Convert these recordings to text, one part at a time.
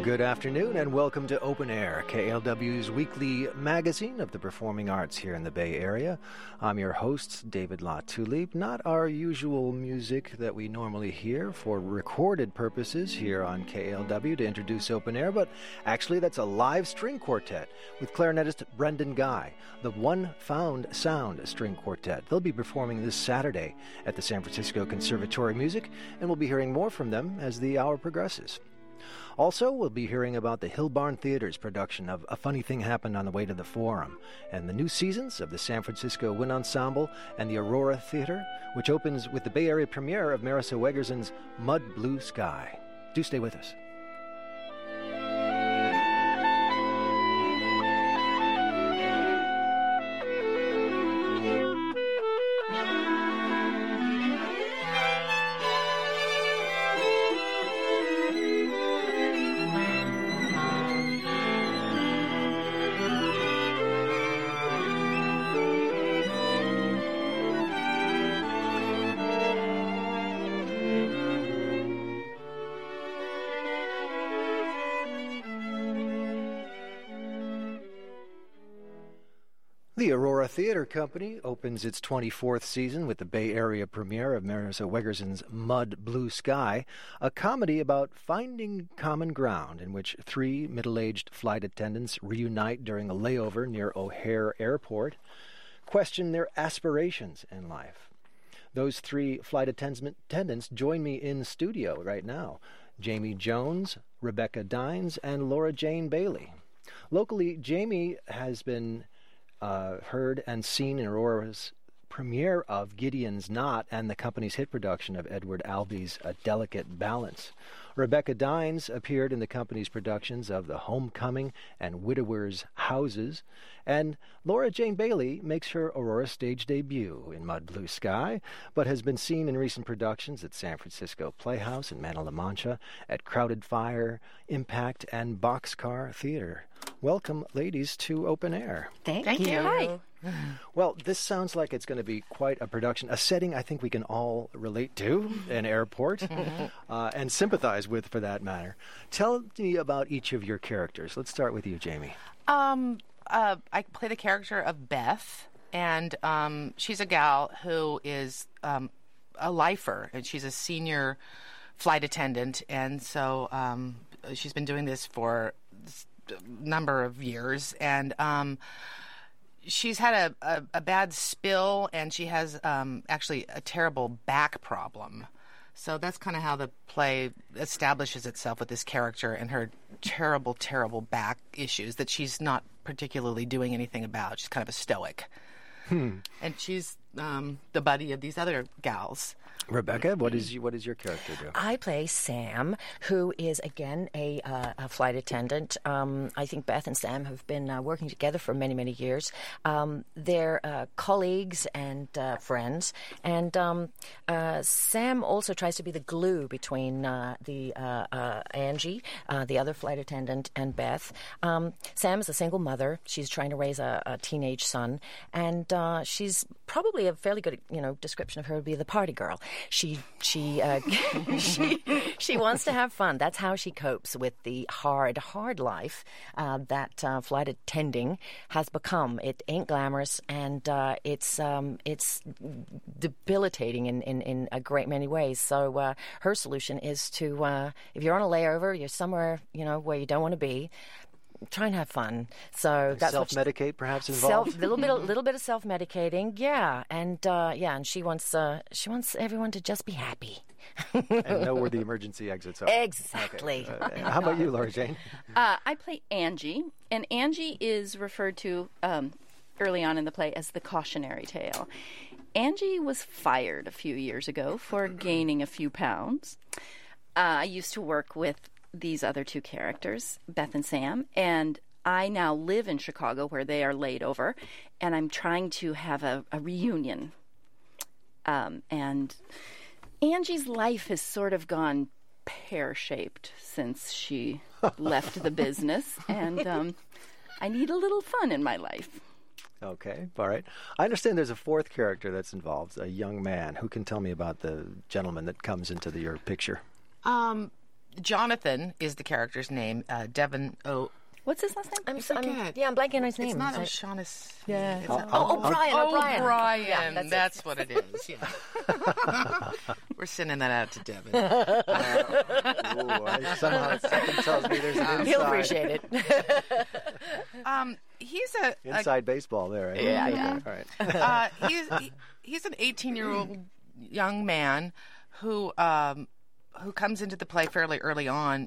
Good afternoon and welcome to Open Air, KLW's weekly magazine of the performing arts here in the Bay Area. I'm your host, David LaTulipe. Not our usual music that we normally hear for recorded purposes here on KLW to introduce Open Air, but actually that's a live string quartet with clarinetist Brendan Guy, the One Found Sound String Quartet. They'll be performing this Saturday at the San Francisco Conservatory Music, and we'll be hearing more from them as the hour progresses. Also, we'll be hearing about the Hill Barn Theater's production of A Funny Thing Happened on the Way to the Forum, and the new seasons of the San Francisco Wind Ensemble and the Aurora Theater, which opens with the Bay Area premiere of Marissa Wegerson's Mud Blue Sky. Do stay with us. The Aurora Theater Company opens its 24th season with the Bay Area premiere of Marissa Wegerson's Mud Blue Sky, a comedy about finding common ground in which three middle-aged flight attendants reunite during a layover near O'Hare Airport, question their aspirations in life. Those three flight attendants join me in studio right now: Jamie Jones, Rebecca Dines, and Laura Jane Bailey. Locally, Jamie has been heard and seen in Aurora's premiere of Gideon's Knot and the company's hit production of Edward Albee's A Delicate Balance. Rebecca Dines appeared in the company's productions of The Homecoming and Widower's Houses, and Laura Jane Bailey makes her Aurora stage debut in Mud Blue Sky, but has been seen in recent productions at San Francisco Playhouse in Manila La Mancha, at Crowded Fire, Impact, and Boxcar Theater. Welcome, ladies, to Open Air. Thank you. Hi. Well, this sounds like it's going to be quite a production, a setting I think we can all relate to, an airport, and sympathize with, for that matter. Tell me about each of your characters. Let's start with you, Jamie. I play the character of Beth, and she's a gal who is a lifer, and she's a senior flight attendant, and so she's been doing this for a number of years, and she's had a bad spill, and she has actually a terrible back problem. So that's kind of how the play establishes itself with this character and her terrible, terrible back issues that she's not particularly doing anything about. She's kind of a stoic. And she's the buddy of these other gals. Rebecca, what does your character do? I play Sam, who is, again, a flight attendant. I think Beth and Sam have been working together for many, many years. They're colleagues and friends. And Sam also tries to be the glue between Angie, the other flight attendant, and Beth. Sam is a single mother. She's trying to raise a teenage son. And she's probably a fairly good, description of her would be the party girl. She wants to have fun. That's how she copes with the hard life that flight attending has become. It ain't glamorous, and it's debilitating in a great many ways. So her solution is to, if you're on a layover, you're somewhere where you don't want to be, try and have fun. So that's self-medicate, perhaps involved. Little bit of self-medicating, yeah, and she wants everyone to just be happy and know where the emergency exits are. Exactly. Okay. How about you, Laura Jane? I play Angie, and Angie is referred to early on in the play as the cautionary tale. Angie was fired a few years ago for gaining a few pounds. I used to work with these other two characters, Beth and Sam, and I now live in Chicago where they are laid over, and I'm trying to have a reunion. And Angie's life has sort of gone pear-shaped since she left the business, and I need a little fun in my life. Okay, all right. I understand there's a fourth character that's involved, a young man. Who can tell me about the gentleman that comes into your picture? Jonathan is the character's name. Devin What's his last name? I forget. I'm blanking on his name. It's not O'Shaughnessy. Yeah. It's O'Brien. O'Brien. Yeah, that's what it is. Yeah. We're sending that out to Devin. Somehow something tells me there's an inside. He'll appreciate it. He's inside baseball there. Right? Yeah. All right. He's an 18-year-old young man who comes into the play fairly early on.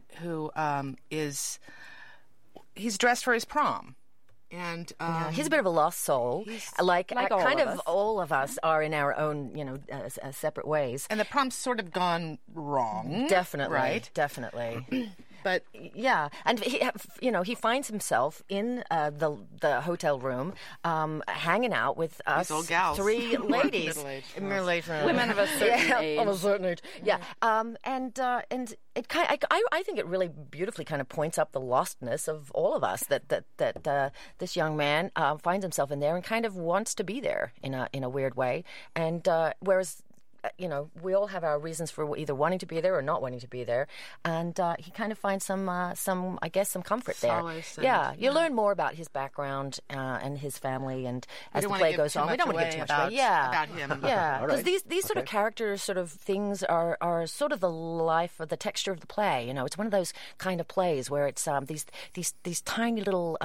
He's dressed for his prom. And he's a bit of a lost soul, like all kind of of us. all of us are in our own, separate ways. And the prom's sort of gone wrong. Definitely, Right? Definitely. But Yeah, and he finds himself in the hotel room, hanging out with us old gals. three ladies, Middle-aged Women of a certain age. of a certain age. Yeah, and it I think it really beautifully kind of points up the lostness of all of us. That this young man finds himself in there and kind of wants to be there in a weird way, and whereas. We all have our reasons for either wanting to be there or not wanting to be there, and he kind of finds some comfort there. Solace You learn more about his background and his family, and as the don't play wanna give goes too on, we much don't want to give too away much away. about him. Yeah, All because right. these sort of characters, sort of things are sort of the life or the texture of the play. It's one of those kind of plays where it's these tiny little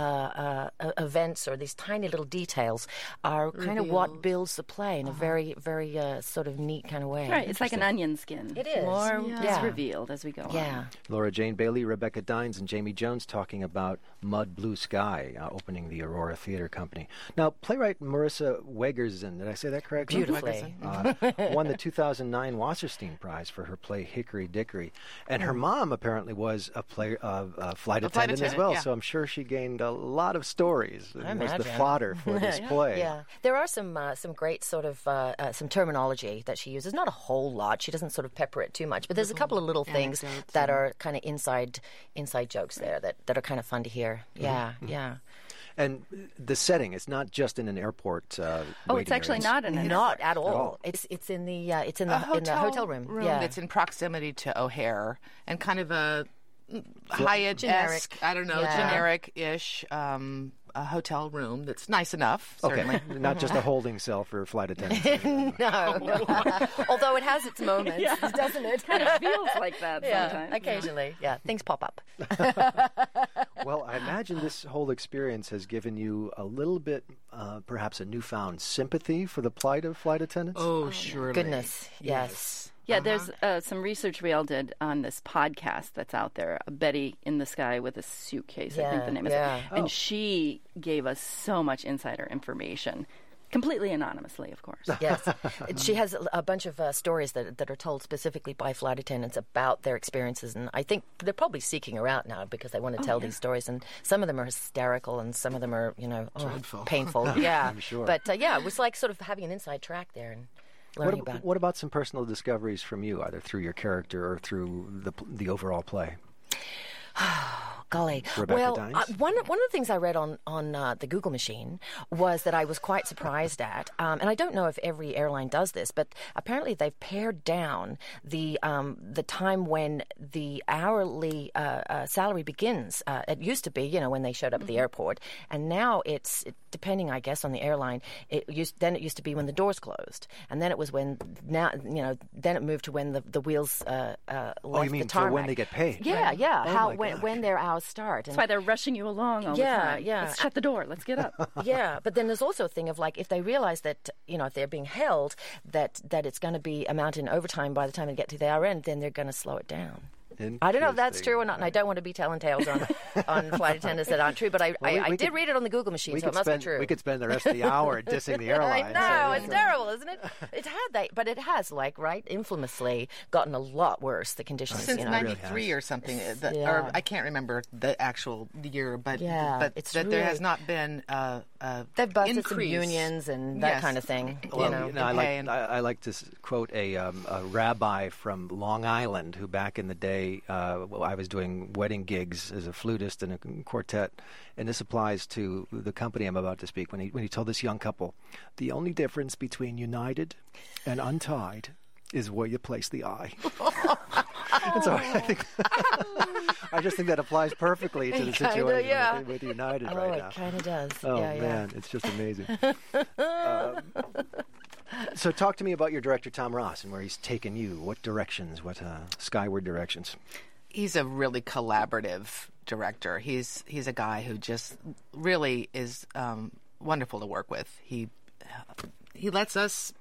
events or these tiny little details are kind of what builds the play in a very, very sort of neat kind of way. Right, it's like an onion skin. It is. More Yeah. is revealed as we go on. Yeah. Laura Jane Bailey, Rebecca Dines, and Jamie Jones talking about Mud Blue Sky, opening the Aurora Theater Company. Now, playwright Marissa Wegersen, did I say that correctly? Beautifully. Won the 2009 Wasserstein Prize for her play Hickory Dickory. And her mom apparently was a flight attendant as well, yeah. so I'm sure she gained a lot of stories. It was the imagine. fodder for this play. Yeah, there are some great sort of some terminology that she uses. Not a whole lot. She doesn't sort of pepper it too much, but there's a couple of little things anecdotes that are kind of inside jokes there that are kind of fun to hear. Yeah, yeah. And the setting, it's not just in an airport. Oh, it's waiting actually area. not an Not at all. all. It's in the hotel room. Yeah, that's in proximity to O'Hare and kind of a Hyatt-esque, Generic. I don't know, Yeah. generic-ish a hotel room that's nice enough, certainly. Okay, not just a holding cell for flight attendants. no. Although it has its moments, doesn't it? Kind of feels like that sometimes. Occasionally. Yeah, things pop up. Well, I imagine this whole experience has given you a little bit, perhaps a newfound sympathy for the plight of flight attendants. Oh, surely. Goodness, yes. Yeah, there's some research we all did on this podcast that's out there, Betty in the Sky with a Suitcase, I think the name is. yeah. And she gave us so much insider information, completely anonymously, of course. Yes. She has a bunch of stories that are told specifically by flight attendants about their experiences, and I think they're probably seeking her out now because they want to tell these stories, and some of them are hysterical and some of them are, Dreadful. painful. Yeah. I'm sure. But, it was like sort of having an inside track there and learning about it. What about some personal discoveries from you, either through your character or through the overall play? Golly. Rebecca Well, Dines? one of the things I read on the Google machine was that I was quite surprised at, and I don't know if every airline does this, but apparently they've pared down the time when the hourly salary begins. It used to be, when they showed up at the airport, and now it's depending, I guess, on the airline. It used to be when the doors closed, and then it was then it moved to when the wheels left you mean the tarmac. for when they get paid? Yeah, yeah. Oh my gosh. When their hours start. That's why they're rushing you along all the time. Yeah. Let's shut the door. Let's get up. Yeah, but then there's also a thing of like if they realize that if they're being held that it's going to be amount in overtime by the time they get to the hour end, then they're going to slow it down. I don't know if that's true or not, and I don't want to be telling tales on flight attendants that aren't true, but I did read it on the Google machine, so it must be true. We could spend the rest of the hour dissing the airline. I know, it's terrible, isn't it? But it has, infamously gotten a lot worse, the conditions. Since really 93 has. or something, Yeah. or I can't remember the actual year, but it's that there has not been They've busted increase. some unions and that Yes. kind of thing. Well, Okay. I like to quote a rabbi from Long Island who back in the day, I was doing wedding gigs as a flutist in a quartet, and this applies to the company I'm about to speak. When he told this young couple, the only difference between united and untied is where you place the eye. And so I just think that applies perfectly to the situation with United right now. Oh, it kind of does. Oh, yeah, man, it's just amazing. So talk to me about your director, Tom Ross, and where he's taken you. What directions, what skyward directions? He's a really collaborative director. He's a guy who just really is wonderful to work with. He lets us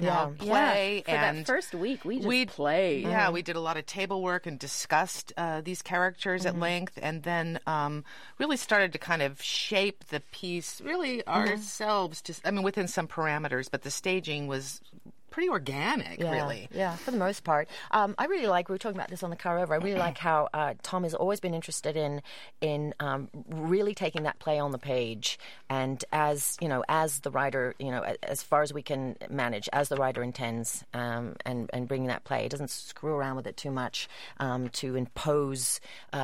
play. For and that first week, we just played. Yeah, we did a lot of table work and discussed these characters at length, and then really started to kind of shape the piece really ourselves, within some parameters, but the staging was pretty organic, really. Yeah, for the most part. I really like, we were talking about this on the car over, I really like how Tom has always been interested in really taking that play on the page, and as the writer, as far as we can manage, as the writer intends, and bringing that play. He doesn't screw around with it too much to impose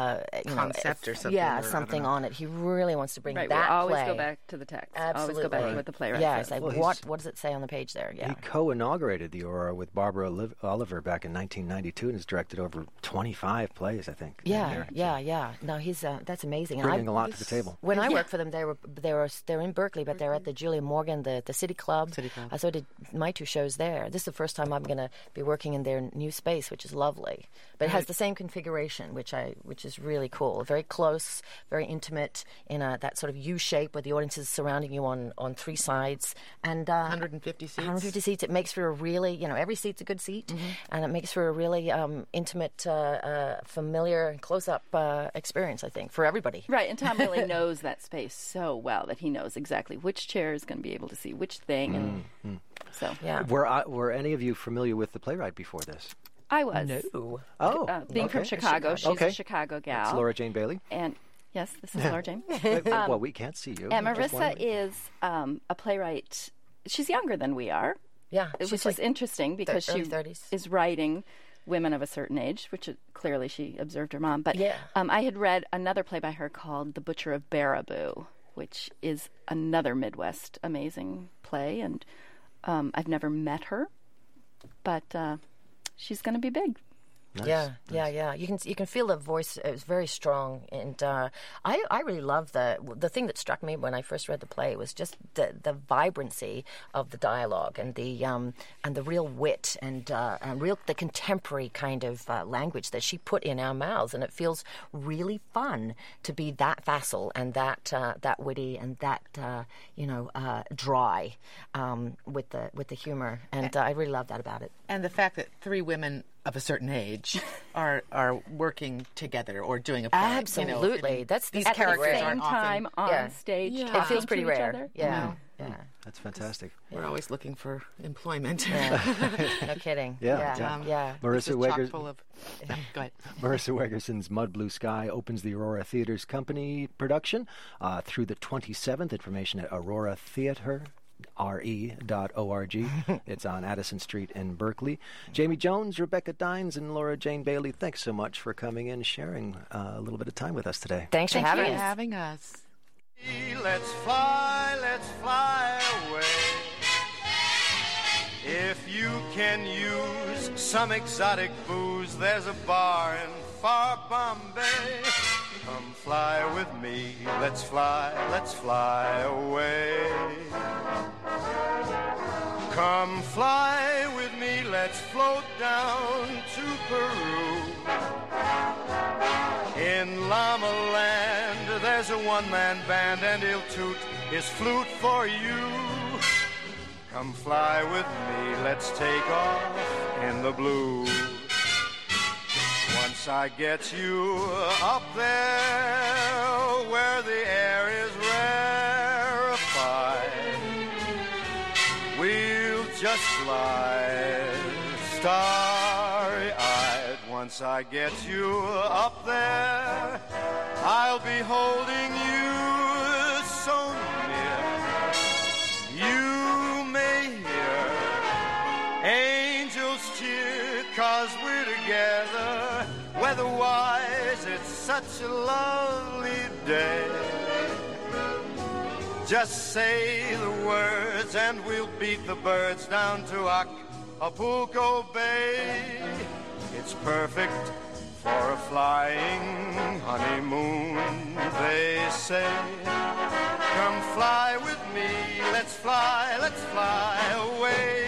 concept or something. Yeah, something on it. He really wants to bring that we'll always play. Go back to the text. Absolutely. Always go back to what the playwright says. says. What does it say on the page there? Yeah. He co-inaugurated the Aurora with Barbara Oliver back in 1992 and has directed over 25 plays, I think. Yeah. No, he's that's amazing. Bringing a lot to the table. When I worked for them, they're in Berkeley, but they're at the Julia Morgan, the City Club. So I did my 2 shows there. This is the first time I'm going to be working in their new space, which is lovely. But it has the same configuration, which is really cool. Very close, very intimate, in that sort of U shape where the audience is surrounding you on 3 sides, and 150 seats. 150 seats. It makes for a really, every seat's a good seat, and it makes for a really intimate, familiar, close-up experience, I think, for everybody. Right, and Tom really knows that space so well that he knows exactly which chair is going to be able to see which thing. And so, yeah. Were any of you familiar with the playwright before this? I was. No. Oh, being from Chicago, she's a Chicago gal. That's Laura Jane Bailey. And yes, this is Laura Jane. Well, we can't see you. And Marissa is a playwright. She's younger than we are. Yeah, which is interesting because she 30s. is writing women of a certain age, which clearly she observed her mom. But yeah. I had read another play by her called The Butcher of Baraboo, which is another Midwest amazing play. And I've never met her, but she's going to be big. Nice. Yeah. You can feel the voice. It was very strong, and I really love the thing that struck me when I first read the play was just the vibrancy of the dialogue and the real wit and the contemporary kind of language that she put in our mouths, and it feels really fun to be that facile and that witty and that dry with the humor, and I really love that about it. And the fact that 3 women of a certain age are working together or doing a play. Absolutely. These at characters the same aren't time often, on stage. It feels pretty rare. Other. Yeah. That's fantastic. We're always looking for employment. No kidding. Yeah. Marissa Wegerson. Go ahead. Marissa Wegerson's Mud Blue Sky opens the Aurora Theaters Company production through the 27th. Information at Aurora Theater. re.org. It's on Addison Street in Berkeley. Jamie Jones, Rebecca Dines, and Laura Jane Bailey, thanks so much for coming in and sharing a little bit of time with us today. Thanks for having us. Let's fly away. If you can use some exotic booze, there's a bar in far Bombay. Come fly with me, let's fly away. Come fly with me, let's float down to Peru. In Llama Land, there's a one-man band, and he'll toot his flute for you. Come fly with me, let's take off in the blue. Once I get you up there where the air is rarefied, we'll just glide starry-eyed. Once I get you up there, I'll be holding you so near. You may hear angels cheer, 'cause we're together. Weather-wise, it's such a lovely day. Just say the words and we'll beat the birds down to Acapulco Bay. It's perfect for a flying honeymoon, they say. Come fly with me, let's fly away.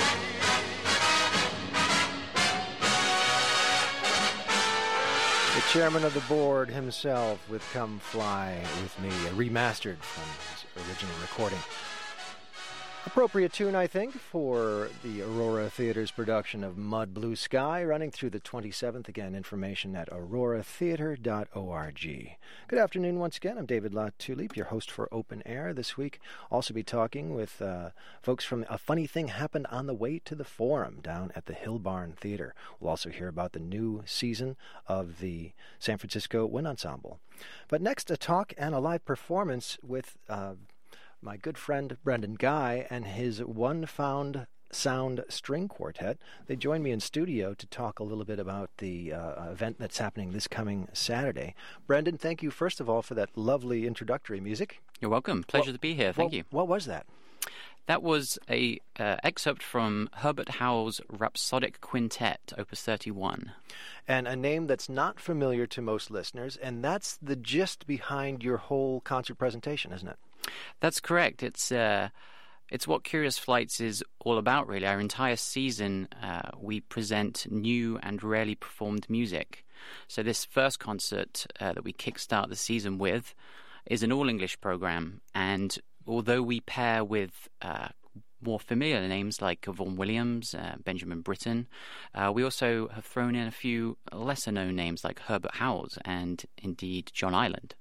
The chairman of the board himself with Come Fly With Me, remastered from his original recording. Appropriate tune, I think, for the Aurora Theater's production of Mud Blue Sky, running through the 27th. Again, information at auroratheater.org. Good afternoon once again. I'm David LaTulippe, your host for Open Air this week. Also be talking with folks from A Funny Thing Happened on the Way to the Forum down at the Hill Barn Theater. We'll also hear about the new season of the San Francisco Wind Ensemble. But next, a talk and a live performance with my good friend Brendan Guy and his One Found Sound String Quartet. They joined me in studio to talk a little bit about the event that's happening this coming Saturday. Brendan, thank you first of all for that lovely introductory music. You're welcome. Pleasure to be here. Thank you. What was that? That was a excerpt from Herbert Howell's Rhapsodic Quintet, Opus 31. And a name that's not familiar to most listeners, and that's the gist behind your whole concert presentation, isn't it? That's correct. It's what Curious Flights is all about, really. Our entire season, we present new and rarely performed music. So this first concert that we kickstart the season with is an all-English program, and although we pair with more familiar names like Vaughan Williams, Benjamin Britten, we also have thrown in a few lesser-known names like Herbert Howells and indeed John Ireland.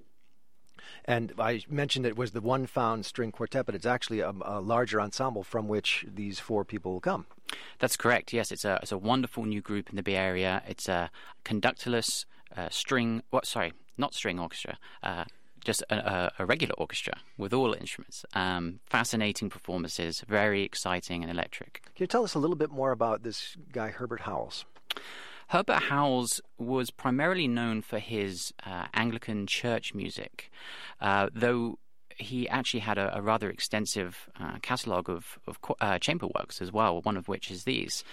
And I mentioned it was the One Found String Quartet, but it's actually a larger ensemble from which these four people will come. That's correct, yes. It's a wonderful new group in the Bay Area. It's a conductorless not string orchestra, just a regular orchestra with all instruments. Fascinating performances, very exciting and electric. Can you tell us a little bit more about this guy, Herbert Howells? Herbert Howells was primarily known for his Anglican church music, though he actually had a rather extensive catalogue of chamber works as well, one of which is these.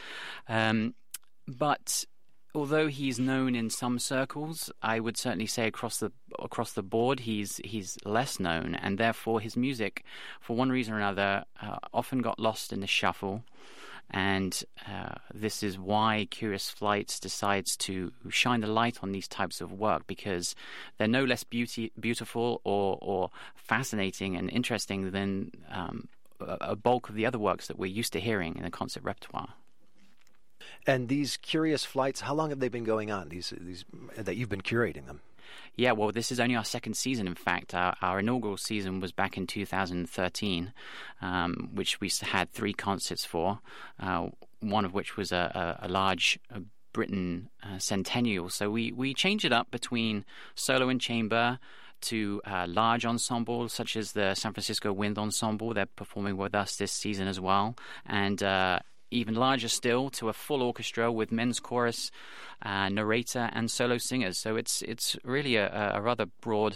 But although he's known in some circles, I would certainly say across the board he's less known, and therefore his music, for one reason or another, often got lost in the shuffle. And this is why Curious Flights decides to shine the light on these types of work, because they're no less beautiful or fascinating and interesting than a bulk of the other works that we're used to hearing in the concert repertoire. And these Curious Flights, how long have they been going on, these that you've been curating them? Yeah, well, this is only our second season, in fact. Our inaugural season was back in 2013, which we had 3 concerts for, one of which was a large Britain centennial. So we changed it up between solo and chamber to large ensembles such as the San Francisco Wind Ensemble. They're performing with us this season as well. And even larger still, to a full orchestra with men's chorus, narrator, and solo singers. So it's really a rather broad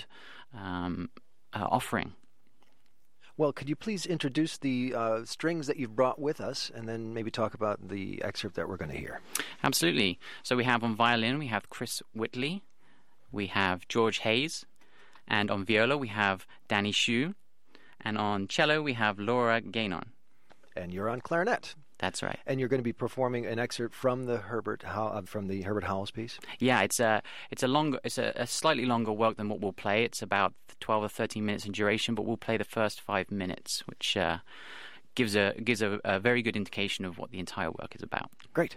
offering. Well, could you please introduce the strings that you've brought with us, and then maybe talk about the excerpt that we're going to hear? Absolutely. So we have on violin, we have Chris Whitley, we have George Hayes, and on viola we have Danny Hsu, and on cello we have Laura Gainon. And you're on clarinet. That's right. And you're going to be performing an excerpt from the Herbert Howells piece? Yeah, it's a slightly longer work than what we'll play. It's about 12 or 13 minutes in duration, but we'll play the first 5 minutes, which gives a very good indication of what the entire work is about. Great.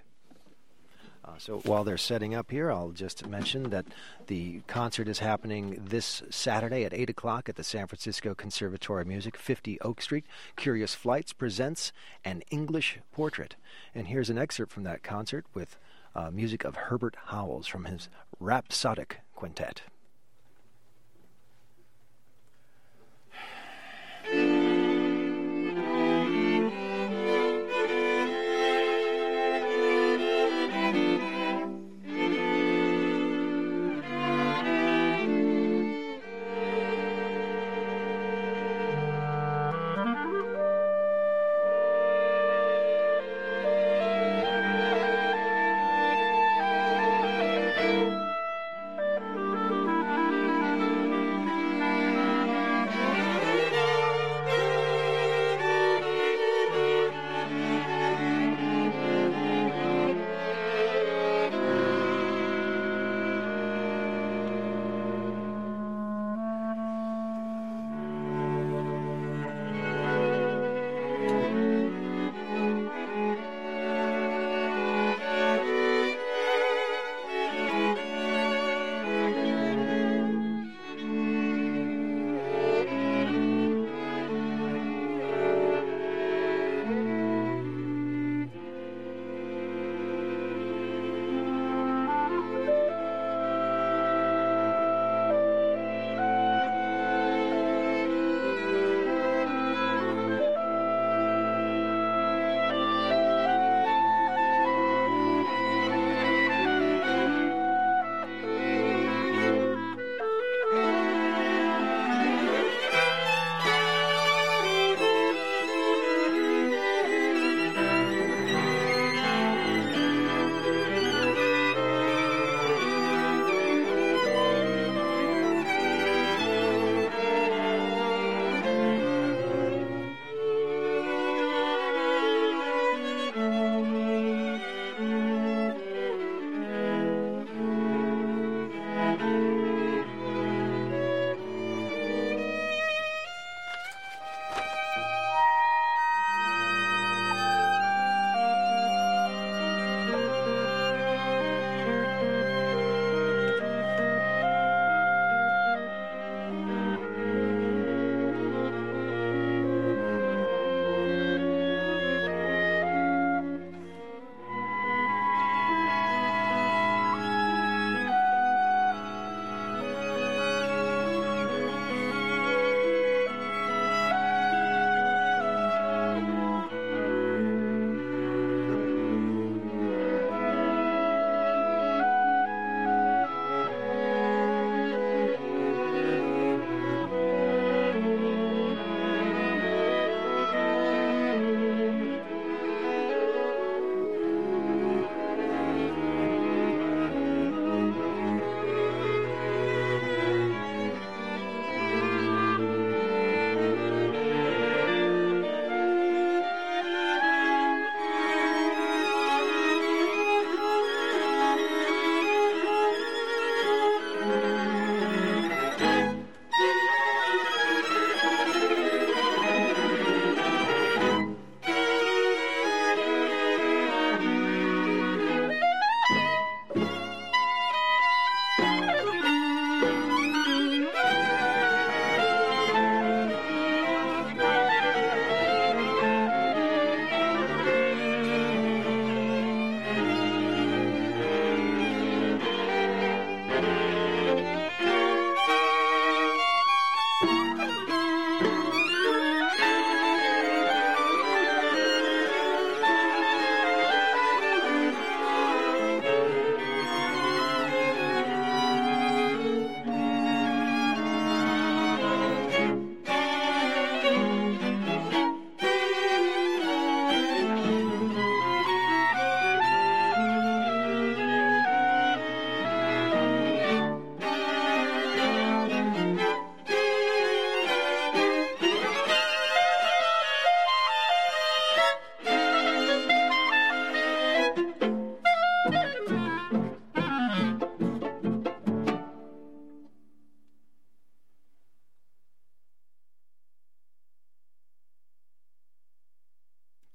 So while they're setting up here, I'll just mention that the concert is happening this Saturday at 8 o'clock at the San Francisco Conservatory of Music, 50 Oak Street. Curious Flights presents An English Portrait. And here's an excerpt from that concert with music of Herbert Howells from his Rhapsodic Quintet.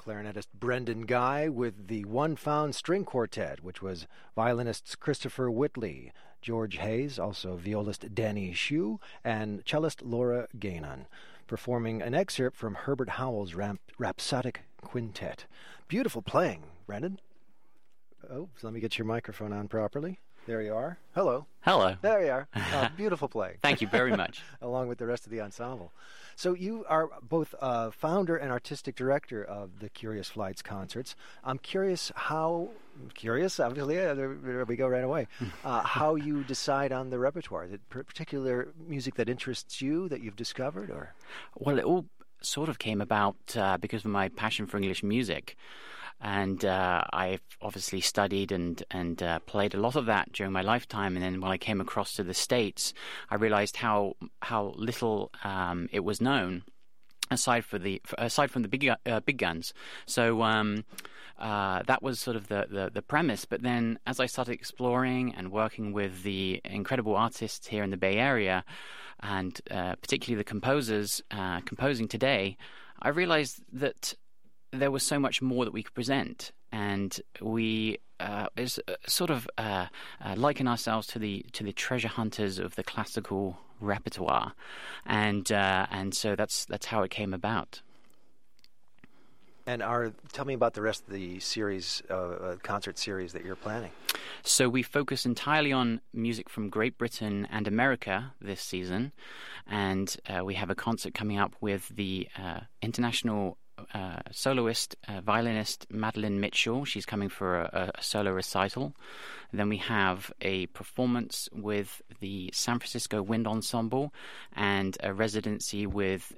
clarinetist Brendan Guy with the One Found String Quartet, which was violinists Christopher Whitley, George Hayes, also violist Danny Hsu, and cellist Laura Gainan, performing an excerpt from Herbert Howell's Rhapsodic Quintet. Beautiful playing, Brendan. Oh, so let me get your microphone on properly. There you are. Hello. Hello. There you are. Beautiful playing. Thank you very much. Along with the rest of the ensemble. So you are both founder and artistic director of the Curious Flights concerts. I'm curious obviously, there we go right away, how you decide on the repertoire. Is it particular music that interests you that you've discovered? Or? Well, it all sort of came about because of my passion for English music. And I've obviously studied and played a lot of that during my lifetime. And then when I came across to the States, I realized how little it was known, aside from the big guns. So that was sort of the premise. But then as I started exploring and working with the incredible artists here in the Bay Area, and particularly the composers composing today, I realized that there was so much more that we could present, and we liken ourselves to the treasure hunters of the classical repertoire, and so that's how it came about. And tell me about the rest of the series, concert series that you're planning. So we focus entirely on music from Great Britain and America this season, and we have a concert coming up with the international soloist, violinist Madeline Mitchell. She's coming for a solo recital. And then we have a performance with the San Francisco Wind Ensemble and a residency with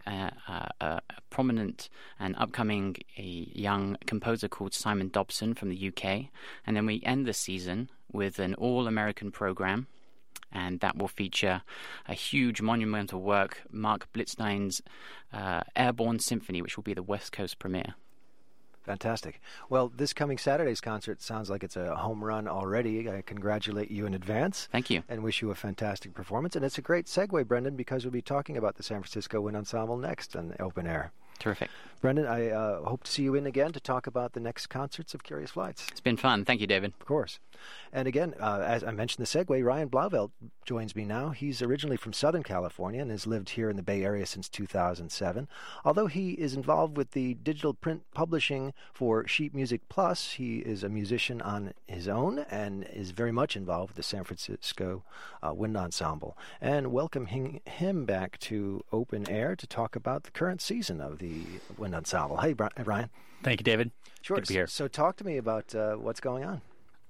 a prominent and upcoming young composer called Simon Dobson from the UK. And then we end the season with an all-American program, and that will feature a huge monumental work, Mark Blitzstein's Airborne Symphony, which will be the West Coast premiere. Fantastic. Well, this coming Saturday's concert sounds like it's a home run already. I congratulate you in advance. Thank you. And wish you a fantastic performance. And it's a great segue, Brendan, because we'll be talking about the San Francisco Wind Ensemble next on Open Air. Terrific. Brendan, I hope to see you in again to talk about the next concerts of Curious Flights. It's been fun. Thank you, David. Of course. And again, as I mentioned the segue, Ryan Blauvelt joins me now. He's originally from Southern California and has lived here in the Bay Area since 2007. Although he is involved with the digital print publishing for Sheet Music Plus, he is a musician on his own and is very much involved with the San Francisco Wind Ensemble. And welcoming him back to Open Air to talk about the current season of the Wind Ensemble. Hey, Ryan. Thank you, David. Sure. Good to be here. So talk to me about what's going on.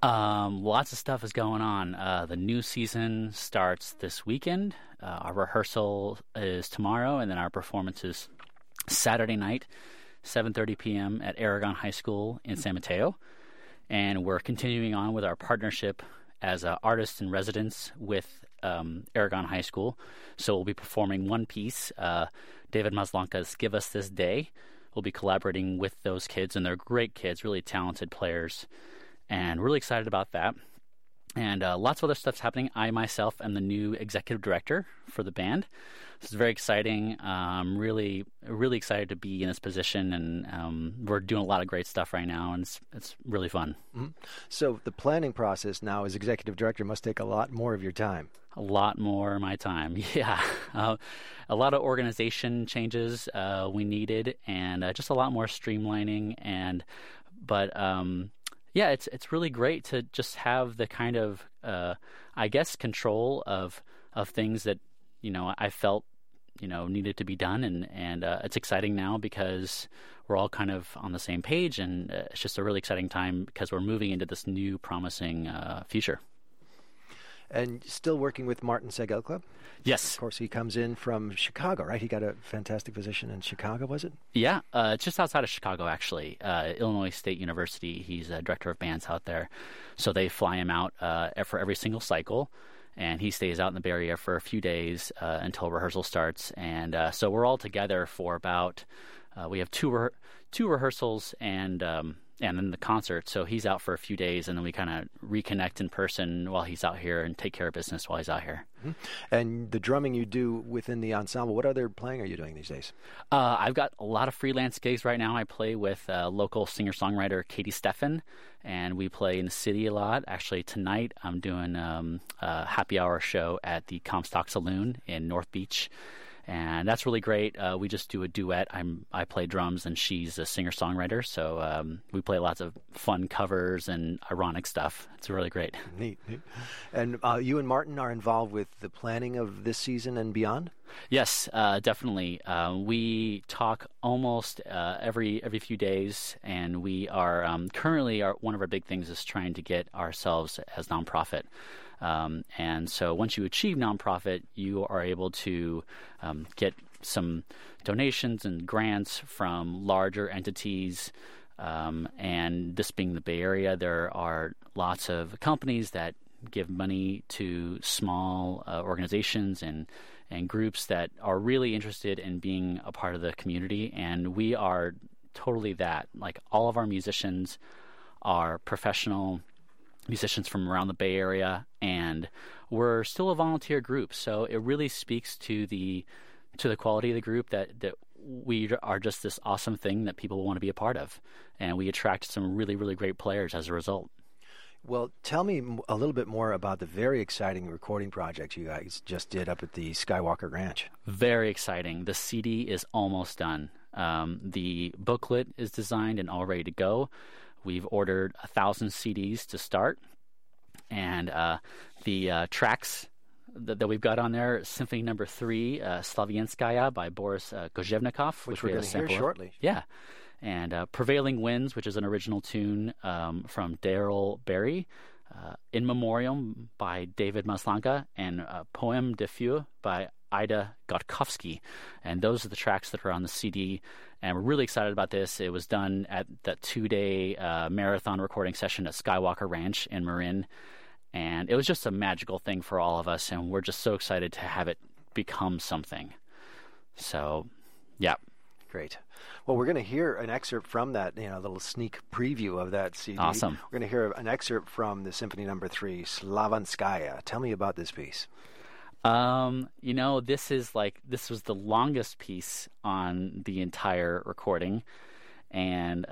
Lots of stuff is going on. The new season starts this weekend. Our rehearsal is tomorrow, and then our performance is Saturday night, 7:30 p.m. at Aragon High School in San Mateo. And we're continuing on with our partnership as artists in residence with Aragon High School. So we'll be performing one piece, David Maslanka's Give Us This Day. We'll be collaborating with those kids, and they're great kids, really talented players. And really excited about that. And lots of other stuff's happening. I myself am the new executive director for the band. This is very exciting. I'm really excited to be in this position, and we're doing a lot of great stuff right now, and it's really fun. Mm-hmm. So the planning process now as executive director must take a lot more of your time. A lot more of my time, yeah. A lot of organization changes we needed, and just a lot more streamlining. But yeah, it's really great to just have the kind of, I guess, control of things that, I felt, needed to be done. And it's exciting now because we're all kind of on the same page. And it's just a really exciting time because we're moving into this new promising future. And still working with Martin Segal Club? Yes. Of course, he comes in from Chicago, right? He got a fantastic position in Chicago, was it? Yeah, just outside of Chicago, actually. Illinois State University. He's a director of bands out there. So they fly him out for every single cycle, and he stays out in the Bay Area for a few days until rehearsal starts. And so we're all together for about, we have two rehearsals and and then the concert. So he's out for a few days, and then we kind of reconnect in person while he's out here and take care of business while he's out here. Mm-hmm. And the drumming you do within the ensemble, what other playing are you doing these days? I've got a lot of freelance gigs right now. I play with local singer-songwriter Katie Steffen, and we play in the city a lot. Actually, tonight I'm doing a happy hour show at the Comstock Saloon in North Beach. And that's really great. We just do a duet. I play drums, and she's a singer-songwriter. So we play lots of fun covers and ironic stuff. It's really great. Neat. And you and Martin are involved with the planning of this season and beyond? Yes, definitely. We talk almost every few days, and we are currently one of our big things is trying to get ourselves as nonprofit. And so once you achieve nonprofit, you are able to get some donations and grants from larger entities. And this being the Bay Area, there are lots of companies that give money to small organizations and groups that are really interested in being a part of the community. And we are totally that. Like, all of our musicians are professional musicians from around the Bay Area, and we're still a volunteer group. So it really speaks to the quality of the group that we are just this awesome thing that people want to be a part of, and we attract some really, really great players as a result. Well, tell me a little bit more about the very exciting recording project you guys just did up at the Skywalker Ranch. Very exciting. The CD is almost done. The booklet is designed and all ready to go. We've ordered 1,000 CDs to start, and the tracks that we've got on there, Symphony Number 3, Slavianskaya by Boris Gojevnikov, which we're going to hear shortly. Yeah, and Prevailing Winds, which is an original tune from Daryl Berry, In Memoriam by David Maslanka, and Poème de Feu by Ida Gotkovsky. And those are the tracks that are on the CD, and we're really excited about this. It was done at that 2-day marathon recording session at Skywalker Ranch in Marin, and it was just a magical thing for all of us, and we're just so excited to have it become something. So, yeah. Great. Well, we're going to hear an excerpt from that, a little sneak preview of that CD. Awesome. We're going to hear an excerpt from the Symphony Number 3, Slavanskaya. Tell me about this piece. This was the longest piece on the entire recording, and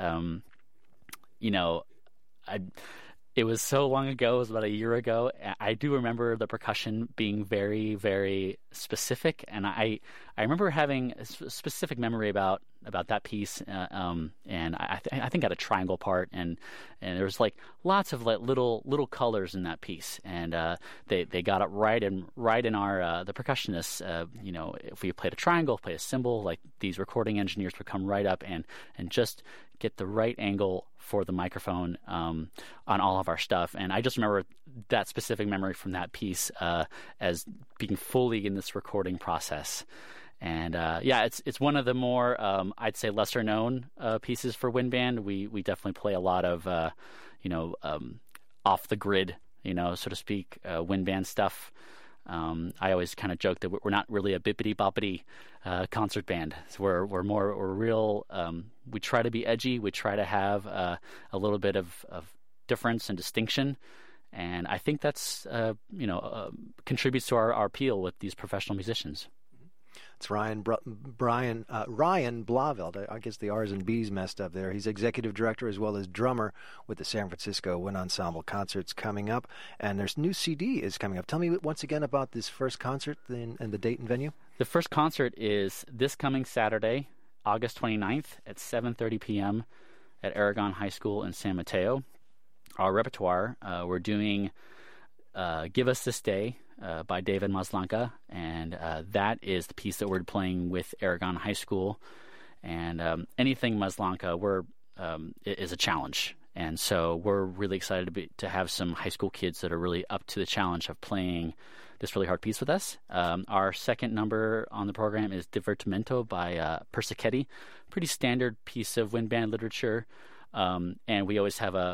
it was so long ago. It was about a year ago. I do remember the percussion being very, very specific, and I remember having a specific memory about that piece. And I think I had a triangle part, and there was like lots of little colors in that piece, and they got it right in our the percussionists. If we played a triangle, play a cymbal, like these recording engineers would come right up and just get the right angle for the microphone on all of our stuff. And I just remember that specific memory from that piece as being fully in this recording process. And it's one of the more I'd say lesser known pieces for wind band. We definitely play a lot of off the grid, so to speak, wind band stuff. I always kind of joke that we're not really a bippity boppity concert band. So we're real. We try to be edgy. We try to have a little bit of difference and distinction, and I think that's contributes to our appeal with these professional musicians. It's Ryan Blauvelt. I guess the R's and B's messed up there. He's executive director as well as drummer with the San Francisco Wind Ensemble. Concerts coming up, and there's new CD is coming up. Tell me once again about this first concert and the date and venue. The first concert is this coming Saturday, August 29th at 7:30 p.m. at Aragon High School in San Mateo. Our repertoire, we're doing Give Us This Day by David Maslanka, and that is the piece that we're playing with Aragon High School. And anything Maslanka is a challenge, and so we're really excited to have some high school kids that are really up to the challenge of playing this really hard piece with us. Our second number on the program is Divertimento by Persichetti, pretty standard piece of wind band literature, and we always have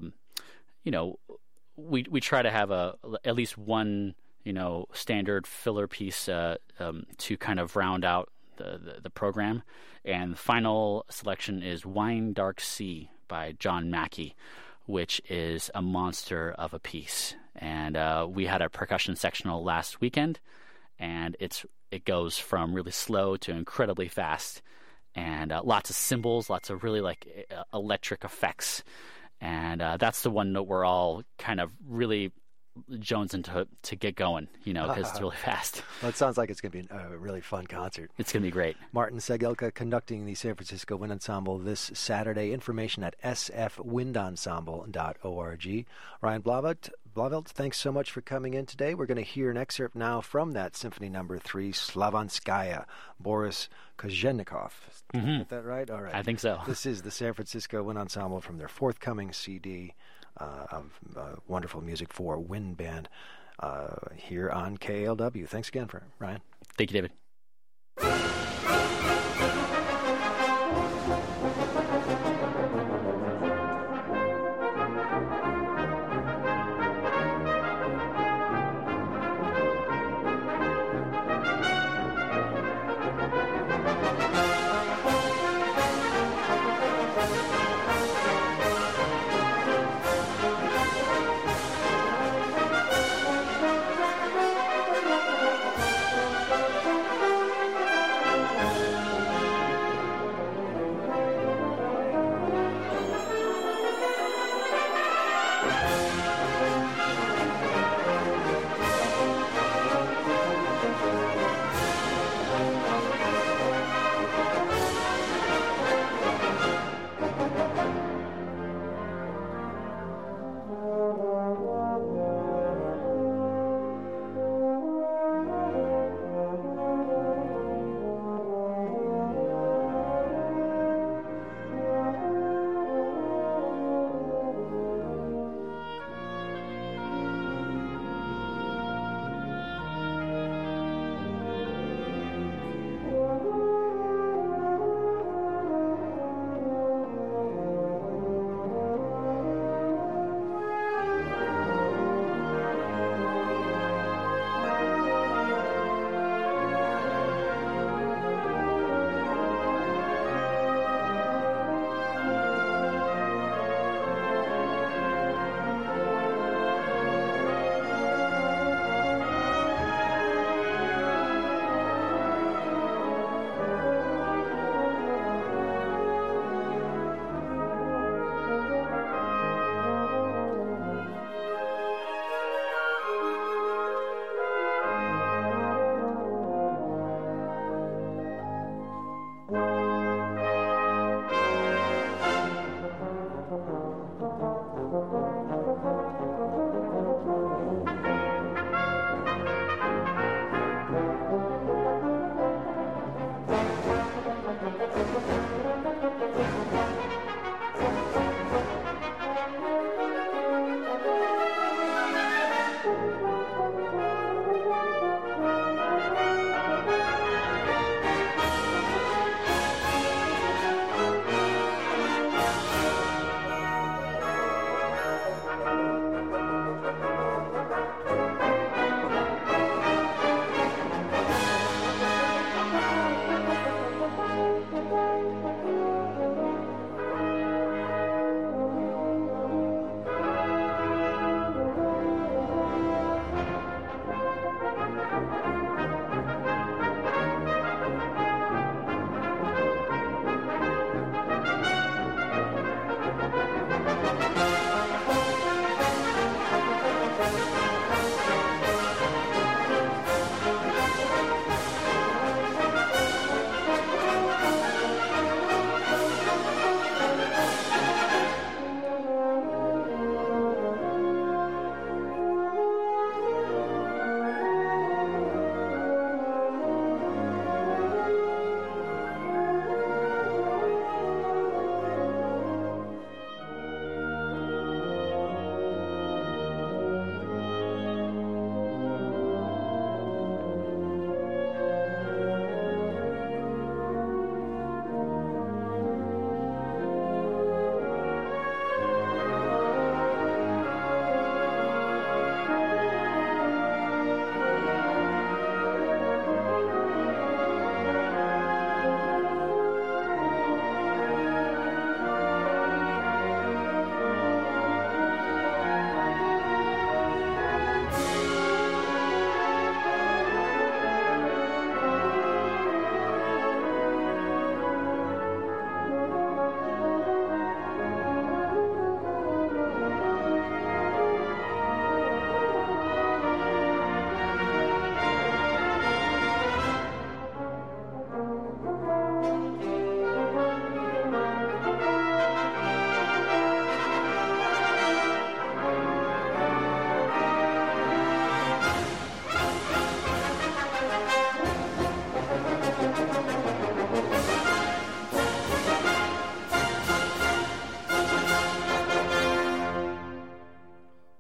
we try to have at least one standard filler piece to kind of round out the program. And the final selection is Wine Dark Sea by John Mackey, which is a monster of a piece. And we had a percussion sectional last weekend, and it goes from really slow to incredibly fast, and lots of cymbals, lots of really electric effects. And that's the one that we're all kind of really jonesing to get going, because it's really fast. Well, it sounds like it's going to be a really fun concert. It's going to be great. Martin Segelka conducting the San Francisco Wind Ensemble this Saturday. Information at sfwindensemble.org. Ryan Blauvelt, thanks so much for coming in today. We're going to hear an excerpt now from that Symphony No. 3, Slavanskaya, Boris Kozhennikov. Did I get that right? All right. I think so. This is the San Francisco Wind Ensemble from their forthcoming CD of wonderful music for wind band here on KALW. Thanks again, Ryan. Thank you, David.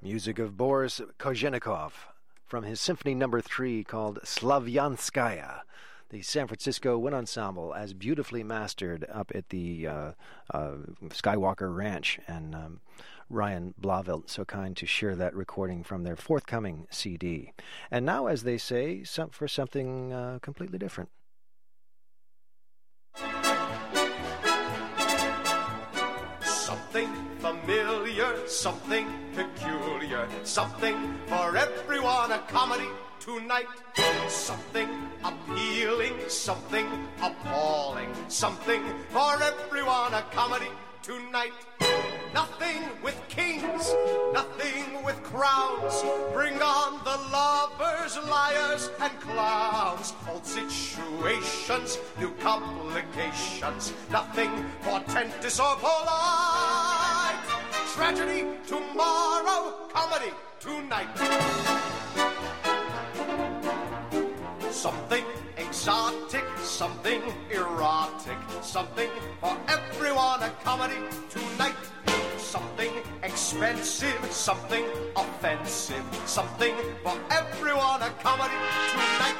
Music of Boris Kozenikov from his Symphony No. 3 called Slavyanskaya. The San Francisco Wind Ensemble, as beautifully mastered up at the Skywalker Ranch. And Ryan Blauvelt, so kind to share that recording from their forthcoming CD. And now, as they say, for something completely different. Something familiar, something peculiar, something for everyone, a comedy tonight. Something appealing, something appalling, something for everyone, a comedy tonight. Nothing with kings, nothing with crowns. Bring on the lovers, liars, and clowns. Old situations, new complications. Nothing portentous or polite. Tragedy tomorrow, comedy tonight. Something exotic, something erotic, something for everyone, a comedy tonight. Something expensive, something offensive, something for everyone, a comedy tonight.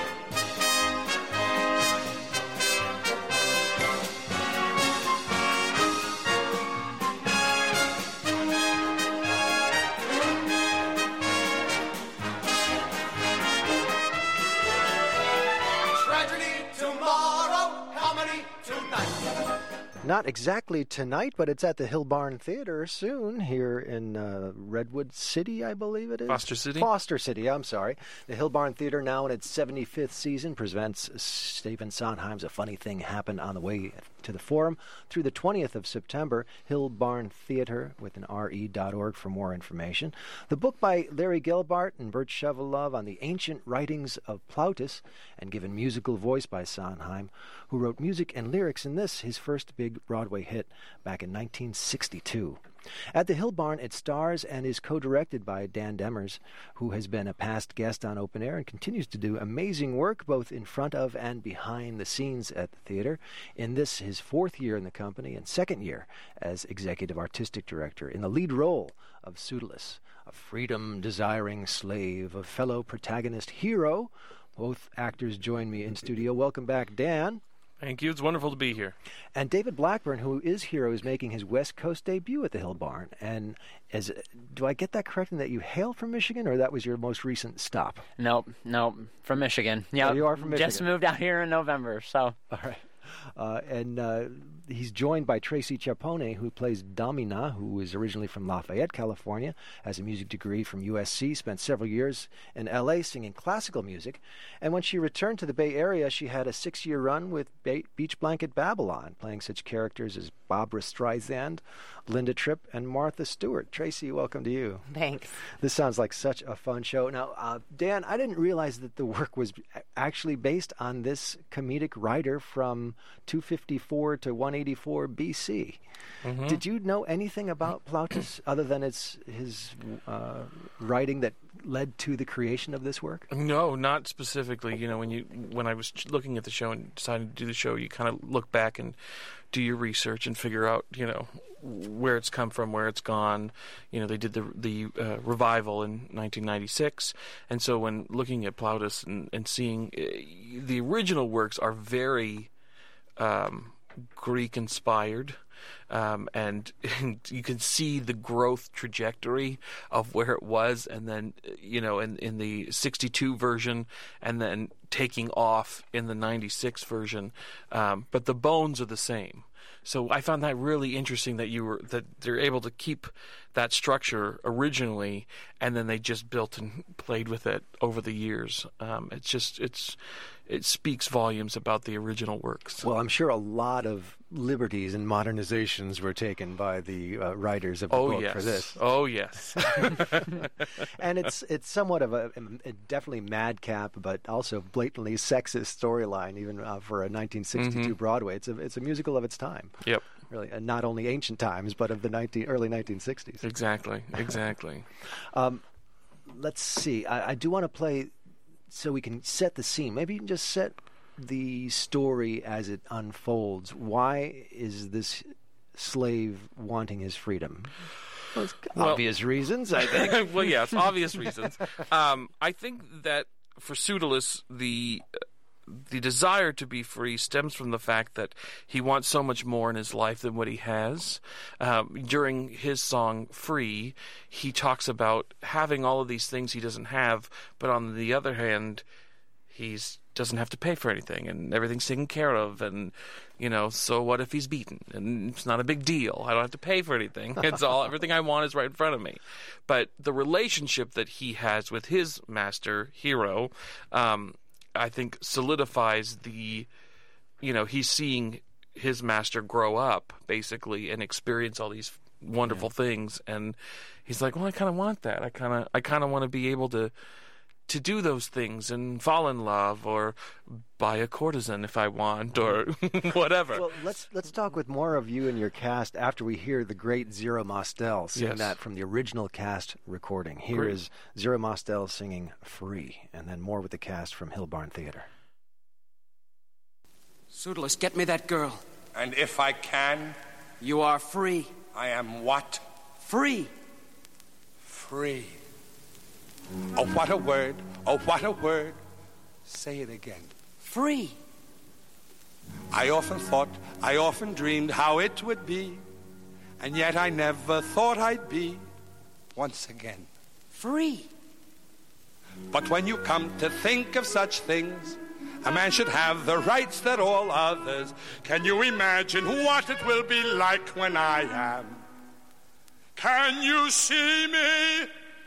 Tragedy tomorrow, comedy tonight. Not exactly tonight, but it's at the Hill Barn Theater soon here in Redwood City, I believe it is. Foster City, I'm sorry. The Hill Barn Theater, now in its 75th season, presents Stephen Sondheim's A Funny Thing Happened on the Way to the Forum through the 20th of September. Hill Barn Theater with an re.org for more information. The book by Larry Gelbart and Bert Shevelove on the ancient writings of Plautus, and given musical voice by Sondheim, who wrote music and lyrics in this, his first big Broadway hit back in 1962. At the Hill Barn, it stars and is co-directed by Dan Demers, who has been a past guest on Open Air and continues to do amazing work both in front of and behind the scenes at the theater. In this, his fourth year in the company and second year as executive artistic director, in the lead role of Pseudolus, a freedom-desiring slave, a fellow protagonist hero. Both actors join me in studio. Welcome back, Dan. Thank you. It's wonderful to be here. And David Blackburn, who is Hero, is making his West Coast debut at the Hill Barn. And do I get that correct in that you hail from Michigan, or that was your most recent stop? Nope, from Michigan. Yeah, you are from Michigan. Just moved out here in November, so. All right. And he's joined by Tracy Chapone, who plays Domina, who is originally from Lafayette, California, has a music degree from USC, spent several years in L.A. singing classical music. And when she returned to the Bay Area, she had a 6-year run with Beach Blanket Babylon, playing such characters as Barbra Streisand, Linda Tripp, and Martha Stewart. Tracy, welcome to you. Thanks. This sounds like such a fun show. Now, Dan, I didn't realize that the work was actually based on this comedic writer from 254 to 184 BC. Mm-hmm. Did you know anything about Plautus other than his writing that led to the creation of this work? No, not specifically. You know, when I was looking at the show and decided to do the show, you kind of look back and do your research and figure out, you know, where it's come from, where it's gone. You know, they did the revival in 1996, and so when looking at Plautus and seeing the original works are very Greek-inspired, and you can see the growth trajectory of where it was, and then, you know, in the 62 version, and then taking off in the 96 version, but the bones are the same. So I found that really interesting that they're able to keep that structure originally, and then they just built and played with it over the years. It speaks volumes about the original works. Well, I'm sure a lot of liberties and modernizations were taken by the writers of the book for this. Oh, yes. And it's somewhat of a definitely madcap, but also blatantly sexist storyline, even for a 1962 Broadway. It's a musical of its time. Yep. Really, and not only ancient times, but of the early 1960s. Exactly. Let's see. I do want to play so we can set the scene. Maybe you can just set the story as it unfolds. Why is this slave wanting his freedom? Obvious reasons, I think. Well, yes, obvious reasons. I think that for Pseudolus, the desire to be free stems from the fact that he wants so much more in his life than what he has. During his song Free, he talks about having all of these things he doesn't have, but on the other hand, he doesn't have to pay for anything, and everything's taken care of, and, so what if he's beaten? And it's not a big deal. I don't have to pay for anything. Everything I want is right in front of me. But the relationship that he has with his master, Hero, I think solidifies he's seeing his master grow up, basically, and experience all these wonderful things, and he's like, well, I kind of want that. I kind of want to be able to do those things and fall in love, or buy a courtesan if I want, or whatever. Well, let's talk with more of you and your cast after we hear the great Zero Mostel sing that from the original cast recording. Here is Zero Mostel singing Free, and then more with the cast from Hillbarn Theater. Pseudolus, get me that girl. And if I can, you are free. I am what? Free. Free. Oh, what a word. Oh, what a word. Say it again. Free. I often thought, I often dreamed how it would be, and yet I never thought I'd be once again free. But when you come to think of such things, a man should have the rights that all others. Can you imagine what it will be like when I am? Can you see me?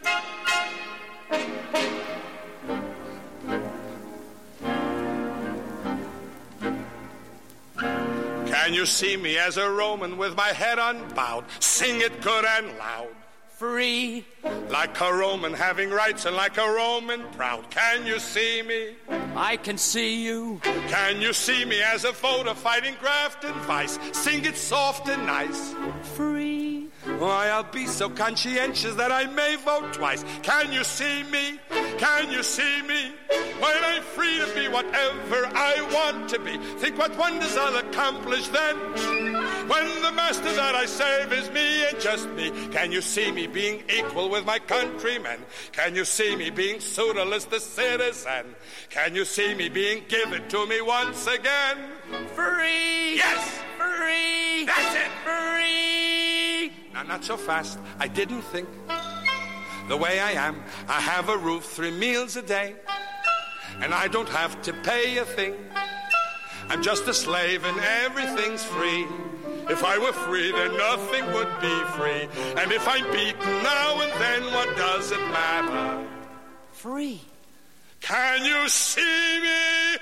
Can you see me as a Roman with my head unbowed? Sing it good and loud. Free. Like a Roman having rights and like a Roman proud. Can you see me? I can see you. Can you see me as a voter fighting graft and vice? Sing it soft and nice. Free. Why, I'll be so conscientious that I may vote twice. Can you see me? Can you see me? When I'm free to be whatever I want to be. Think what wonders I'll accomplish then. When the master that I serve is me and just me. Can you see me being equal with my countrymen? Can you see me being Pseudolus the citizen? Can you see me being given to me once again? Free! Yes! Free! That's it! Free! Now, not so fast. I didn't think. The way I am, I have a roof, 3 meals a day, and I don't have to pay a thing. I'm just a slave and everything's free. If I were free, then nothing would be free. And if I'm beaten now and then, what does it matter? Free. Can you see me?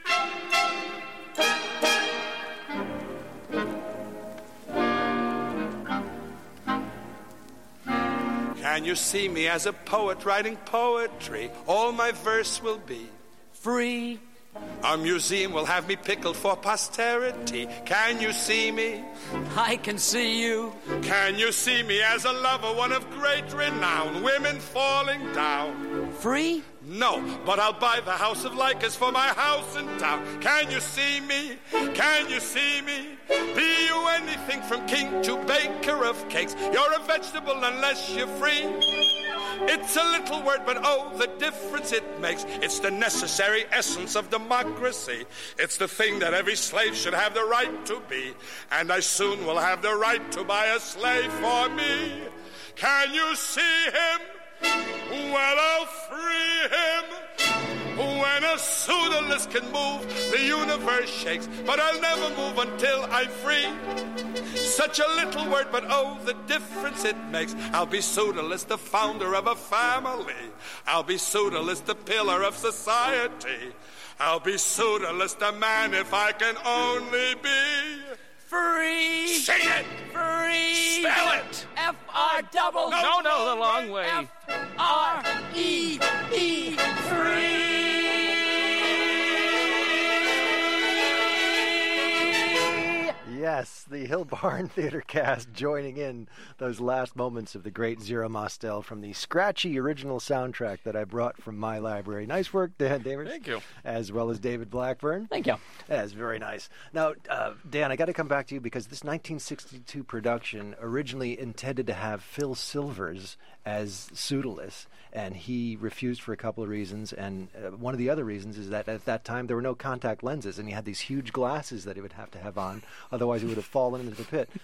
Can you see me as a poet writing poetry? All my verse will be free. Our museum will have me pickled for posterity. Can you see me? I can see you. Can you see me as a lover, one of great renown, women falling down? Free? No, but I'll buy the house of Lycus for my house in town. Can you see me? Can you see me? Be you anything from king to baker of cakes? You're a vegetable unless you're free. It's a little word, but oh, the difference it makes. It's the necessary essence of democracy. It's the thing that every slave should have the right to be. And I soon will have the right to buy a slave for me. Can you see him? Well, I'll free him. When a Pseudolus can move, the universe shakes. But I'll never move until I'm free. Such a little word, but oh, the difference it makes. I'll be Pseudolus, the founder of a family. I'll be Pseudolus, the pillar of society. I'll be Pseudolus, the man if I can only be free. Sing it. Free. Spell it. F-R-double. No, the long way. F-R-E-E. Free. Yes, the Hill Barn Theater cast joining in those last moments of the great Zero Mostel from the scratchy original soundtrack that I brought from my library. Nice work, Dan Damers. Thank you. As well as David Blackburn. Thank you. That's very nice. Now, Dan, I got to come back to you because this 1962 production originally intended to have Phil Silvers as Pseudolus, and he refused for a couple of reasons. And one of the other reasons is that at that time there were no contact lenses, and he had these huge glasses that he would have to have on, otherwise he would have fallen into the pit.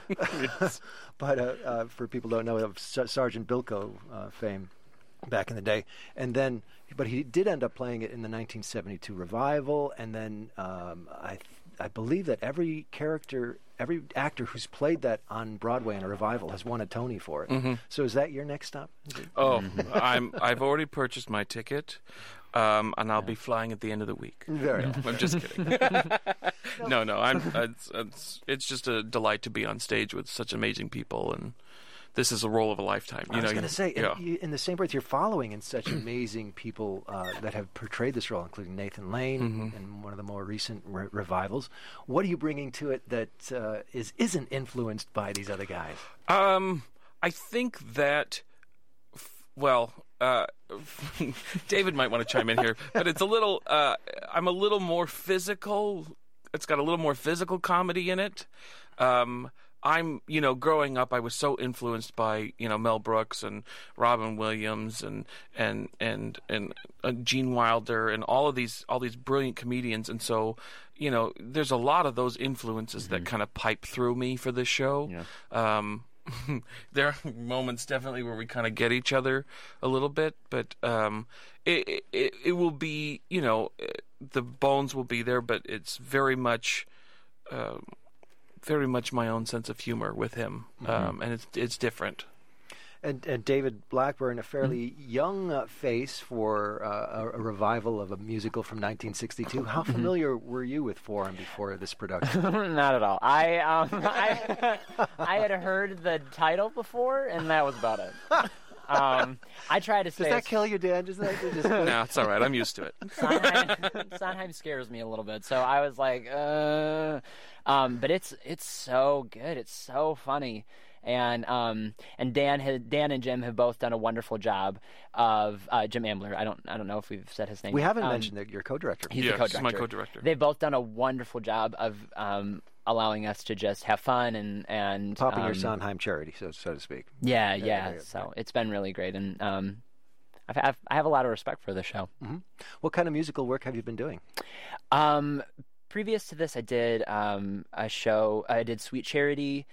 But for people who don't know of Sergeant Bilko fame back in the day, but he did end up playing it in the 1972 revival, and then I believe that every actor who's played that on Broadway in a revival has won a Tony for it. Mm-hmm. So is that your next stop? I've already purchased my ticket, and I'll be flying at the end of the week. Very I'm just kidding. No. It's just a delight to be on stage with such amazing people, and this is a role of a lifetime. I was going to say, in the same breath, you're following in such amazing people that have portrayed this role, including Nathan Lane in one of the more recent revivals. What are you bringing to it that isn't influenced by these other guys? I think that, David might want to chime in here, but it's a little. I'm a little more physical. It's got a little more physical comedy in it. I'm, growing up, I was so influenced by, Mel Brooks and Robin Williams and Gene Wilder and all these brilliant comedians, and so, there's a lot of those influences that kind of pipe through me for this show. Yeah. There are moments definitely where we kind of get each other a little bit, but it will be, the bones will be there, but it's very much my own sense of humor with him, and it's different. And David Blackburn, a fairly young face for a revival of a musical from 1962. How familiar were you with Forum before this production? Not at all. I had heard the title before, and that was about it. I try to say. Does that kill you, Dan? No, it's all right. I'm used to it. Sondheim scares me a little bit, so I was like, but it's so good. It's so funny. And Dan and Jim have both done a wonderful job of Jim Ambler. I don't know if we've said his name. We haven't mentioned that you're co-director. He's the co-director. He's my co-director. They've both done a wonderful job of allowing us to just have fun and popping your Sondheim charity, so to speak. Yeah. So it's been really great, and I have a lot of respect for the show. Mm-hmm. What kind of musical work have you been doing? Previous to this, I did a show. I did Sweet Charity.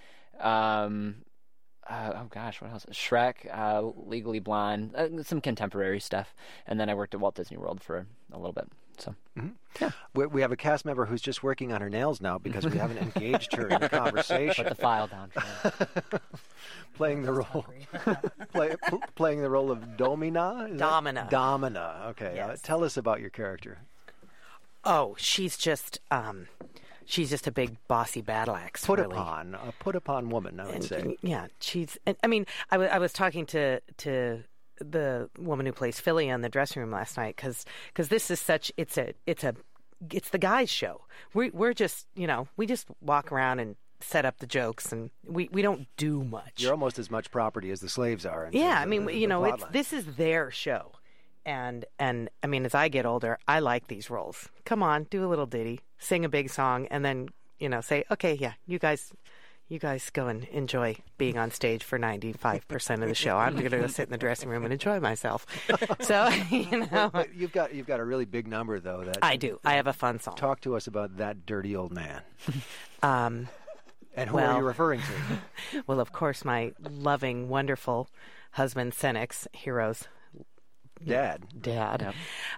What else? Shrek, Legally Blonde, some contemporary stuff, and then I worked at Walt Disney World for a little bit. So, yeah, we have a cast member who's just working on her nails now because we haven't engaged her in the conversation. Put the file down. Playing the role, playing the role of Domina. Domina. Okay, Yes. Tell us about your character. Oh, she's just a big bossy battle axe. Put upon woman, I would say. Yeah, I mean, I was talking to the woman who plays Philly in the dressing room last night because this is such it's the guys' show. We're just we just walk around and set up the jokes, and we don't do much. You're almost as much property as the slaves are. Yeah, I mean, this is their show. And I mean, as I get older, I like these roles. Come on, do a little ditty, sing a big song, and then say, okay, yeah, you guys go and enjoy being on stage for 95% of the show. I'm going to go sit in the dressing room and enjoy myself. So But you've got a really big number though. That I do. I have a fun song. Talk to us about That Dirty Old Man. And who are you referring to? Well, of course, my loving, wonderful husband, Senex, Hero's dad. Yep.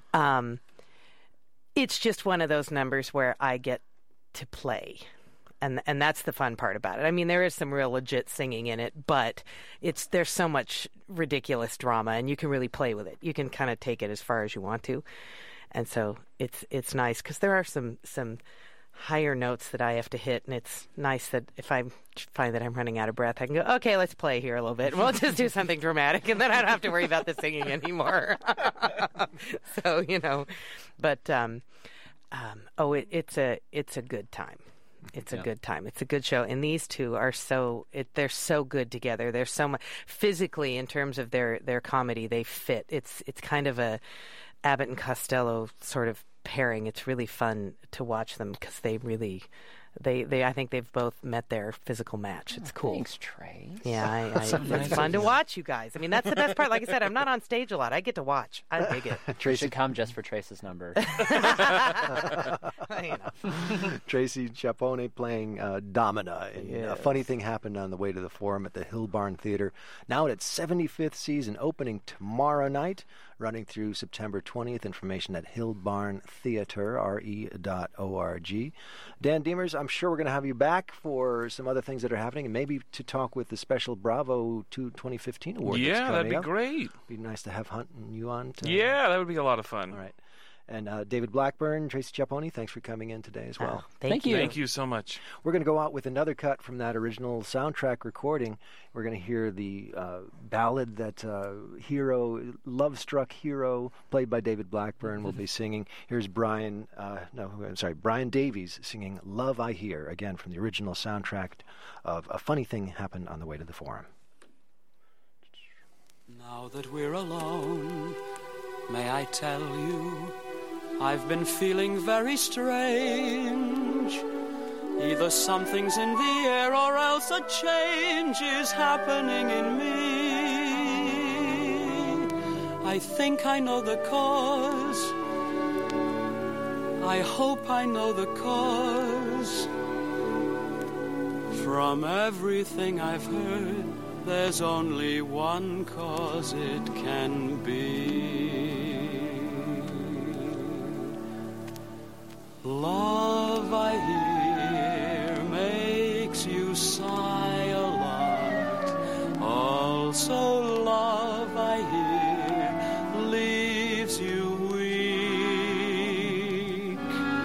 It's just one of those numbers where I get to play, and that's the fun part about it. I mean, there is some real legit singing in it, but there's so much ridiculous drama, and you can really play with it. You can kind of take it as far as you want to, and so it's nice because there are some higher notes that I have to hit, and it's nice that if I find that I'm running out of breath, I can go, okay, let's play here a little bit. We'll just do something dramatic, and then I don't have to worry about the singing anymore. So, but it's a good time. It's a good time. It's a good show, and these two are they're so good together. They're so much physically in terms of their comedy. They fit. It's kind of a Abbott and Costello sort of pairing. It's really fun to watch them because they really. I think they've both met their physical match. It's cool. Thanks, Trace. Yeah, it's fun to watch, you guys. I mean, that's the best part. Like I said, I'm not on stage a lot. I get to watch. I dig it. You should come just for Trace's number. Tracy Chiappone playing Domina. And a funny thing happened on the way to the Forum at the Hill Barn Theater. Now at its 75th season, opening tomorrow night, running through September 20th. Information at hillbarntheatre.org. Dan Diemers, I'm sure we're going to have you back for some other things that are happening, and maybe to talk with the special Bravo 2015 award. Yeah, that'd be great. Be nice to have Hunt and you on. Yeah, that would be a lot of fun. All right. And David Blackburn, Tracy Chiappone, thanks for coming in today as well. Thank you. Thank you so much. We're going to go out with another cut from that original soundtrack recording. We're going to hear the ballad that Love-Struck Hero, played by David Blackburn, will be singing. Here's Brian Davies singing Love I Hear, again from the original soundtrack of A Funny Thing Happened on the Way to the Forum. Now that we're alone, may I tell you, I've been feeling very strange. Either something's in the air or else a change is happening in me. I think I know the cause. I hope I know the cause. From everything I've heard, there's only one cause it can be. Love I hear makes you sigh a lot. Also love I hear leaves you weak.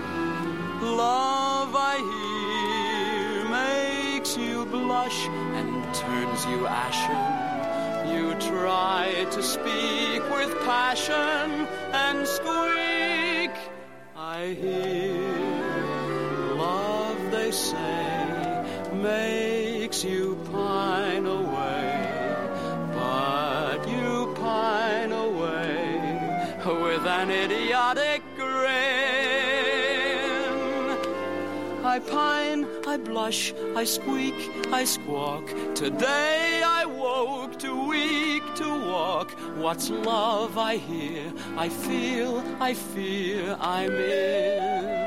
Love I hear makes you blush and turns you ashen. You try to speak with passion and squeak. I hear love, they say, makes you pine away, but you pine away with an idiotic grin. I pine, I blush, I squeak, I squawk. Today I woke too weak to walk. What's love I hear? I feel, I fear I'm in.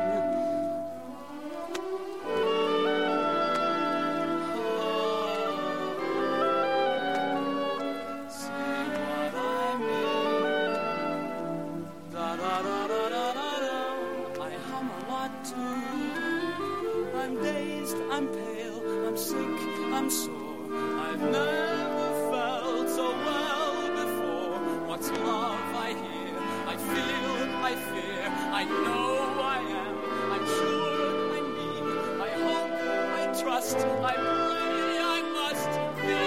See what I mean? Da da da da da da da. I hum a lot too. I'm dazed, I'm pale, I'm sick, I'm sore. I've never felt so well before. What's love I hear? I feel, I fear, I know I am. I'm sure, I mean, I hope, I trust, I pray, I must be.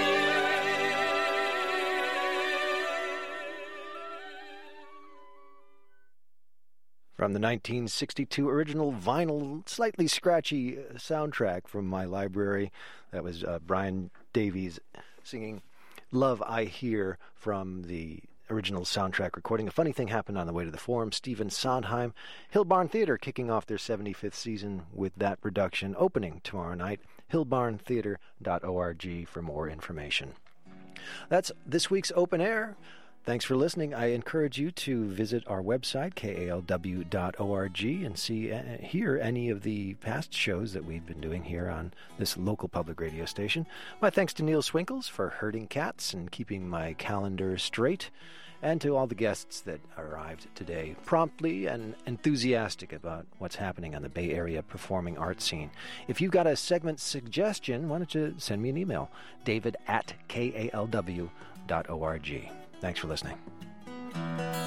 From the 1962 original vinyl, slightly scratchy soundtrack from my library, that was Brian Davies singing Love I Hear from the original soundtrack recording. A Funny Thing Happened on the Way to the Forum. Stephen Sondheim. Hill Barn Theatre kicking off their 75th season with that production, opening tomorrow night. hillbarntheatre.org for more information. That's this week's Open Air. Thanks for listening. I encourage you to visit our website, kalw.org, and hear any of the past shows that we've been doing here on this local public radio station. My thanks to Neil Swinkles for herding cats and keeping my calendar straight, and to all the guests that arrived today, promptly and enthusiastic about what's happening on the Bay Area performing arts scene. If you've got a segment suggestion, why don't you send me an email, david@kalw.org. Thanks for listening.